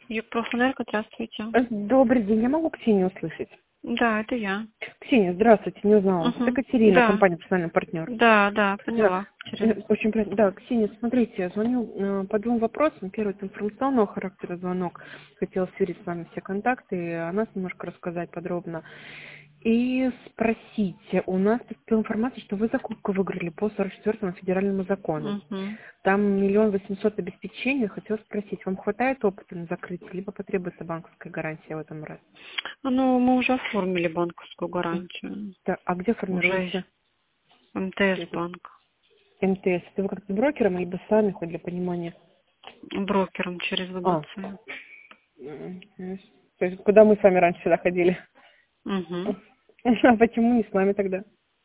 Югпрофэнерго, здравствуйте. Добрый день, я могу Ксению услышать? Да, это я. Ксения, здравствуйте, не узнала вас. Это Угу. Катерина, Да, компания «Профессиональный партнер». да, Да, поняла. Катерина. очень приятно. Да, Ксения, смотрите, я звоню по двум вопросам. Первый — это информационного характера звонок. Хотела сверить с вами все контакты, о нас немножко рассказать подробно. И спросите, у нас поступила информация, что вы закупку выиграли по 44-му федеральному закону. Угу. Там 1 800 000 обеспечения. Хотела спросить, вам хватает опыта на закрытие, либо потребуется банковская гарантия в этом разе? Ну, мы уже оформили банковскую гарантию. Да, а где Уже формируется МТС банк. МТС? Это вы как-то брокером, либо сами, хоть для понимания? Брокером через А, ВБЦ. то есть куда мы с вами раньше сюда ходили? Угу. А почему не с нами тогда?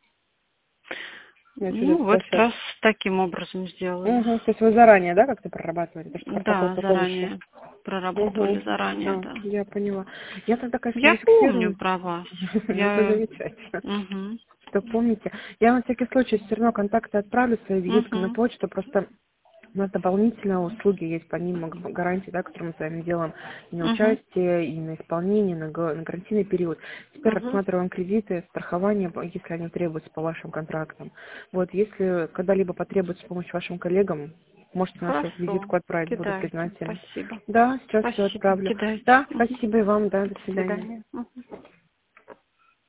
Я что-то Ну, в этот спрашиваю. раз таким образом сделали. Угу. То есть вы заранее, да, как-то прорабатывали? То, что протокол Да, такой вышел. заранее. Проработали Угу. заранее, да. Я поняла. Я тогда, конечно, Я помню зафиксирую. про вас. Это Я... замечательно. Угу. Что помните. Я на всякий случай все равно контакты отправлю своей визиткой на Угу. почту. Просто у нас дополнительные услуги есть, помимо гарантии, да, которые мы с вами делаем и на Угу. участие, и на исполнение, на гарантийный период. Теперь Угу. рассматриваем кредиты, страхование, если они требуются по вашим контрактам. Вот, если когда-либо потребуется помощь вашим коллегам, можете нашу Хорошо. визитку отправить, буду Кидайте. признательна. Спасибо. Да, сейчас все Спасибо. отправлю. Кидайте. Да, Мгм. спасибо и вам, да, до До свидания. свидания. Мгм.